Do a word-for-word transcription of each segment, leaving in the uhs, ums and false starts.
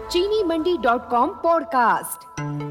चीनी Mandi dot com podcast.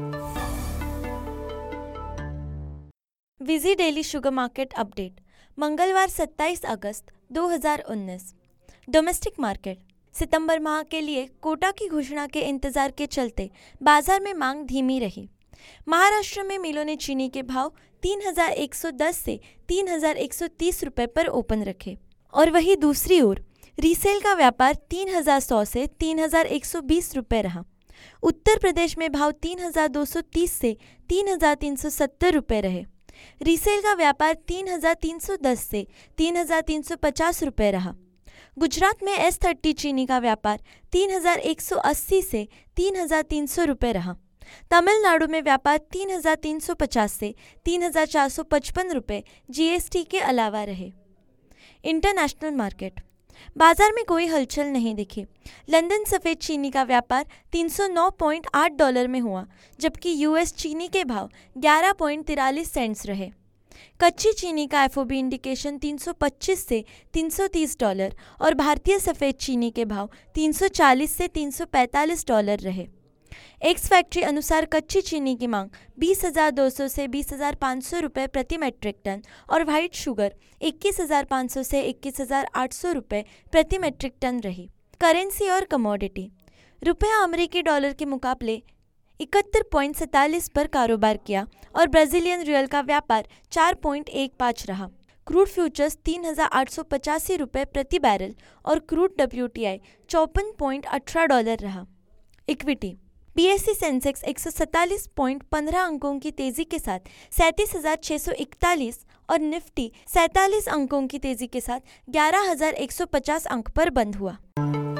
विजी daily sugar market update मंगलवार सत्ताईस अगस्त दो हज़ार उन्नीस। डोमेस्टिक मार्केट सितंबर माह के लिए कोटा की घोषणा के इंतजार के चलते बाजार में मांग धीमी रही। महाराष्ट्र में मिलों ने चीनी के भाव तीन हज़ार एक सौ दस से तीन हज़ार एक सौ तीस रुपए पर ओपन रखे और वहीं दूसरी ओर रीसेल का व्यापार तीन हज़ार सौ से तीन हज़ार एक सौ बीस रुपए रहा। उत्तर प्रदेश में भाव तीन हज़ार दो सौ तीस से तीन हज़ार तीन सौ सत्तर रुपए रहे। रीसेल का व्यापार तीन हज़ार तीन सौ दस से तीन हज़ार तीन सौ पचास रुपए रहा। गुजरात में एस थर्टी चीनी का व्यापार तीन हज़ार एक सौ अस्सी से तीन हज़ार तीन सौ रुपए रहा। तमिलनाडु में व्यापार तीन हज़ार तीन सौ पचास से तीन हज़ार चार सौ पचपन रुपये जीएसटी के अलावा रहे। इंटरनेशनल मार्केट बाजार में कोई हलचल नहीं दिखी। लंदन सफ़ेद चीनी का व्यापार तीन सौ नौ पॉइंट आठ डॉलर में हुआ, जबकि यूएस चीनी के भाव ग्यारह पॉइंट तिरालीस सेंट्स रहे। कच्ची चीनी का एफओबी इंडिकेशन तीन सौ पच्चीस से तीन सौ तीस डॉलर और भारतीय सफ़ेद चीनी के भाव तीन सौ चालीस से तीन सौ पैंतालीस डॉलर रहे। एक्स फैक्ट्री अनुसार कच्ची चीनी की मांग बीस हज़ार दो सौ से बीस हज़ार पाँच सौ रुपये प्रति मेट्रिक टन और वाइट शुगर इक्कीस हज़ार पाँच सौ से इक्कीस हज़ार आठ सौ रुपये प्रति मेट्रिक टन रही। करेंसी और कमोडिटी रुपया अमेरिकी डॉलर के मुकाबले इकहत्तर पॉइंट सैंतालीस पर कारोबार किया और ब्राज़ीलियन रियल का व्यापार चार पॉइंट एक पाँच रहा। क्रूड फ्यूचर्स तीन हज़ार आठ सौ पचासी रुपये प्रति बैरल और क्रूड डब्ल्यूटीआई चौपन पॉइंट अठारह डॉलर रहा। इक्विटी बीएसई सेंसेक्स एक सौ सैंतालीस पॉइंट पंद्रह अंकों की तेजी के साथ सैंतीस हज़ार छः सौ इकतालीस और निफ्टी सैंतालीस अंकों की तेजी के साथ ग्यारह हज़ार एक सौ पचास अंक पर बंद हुआ।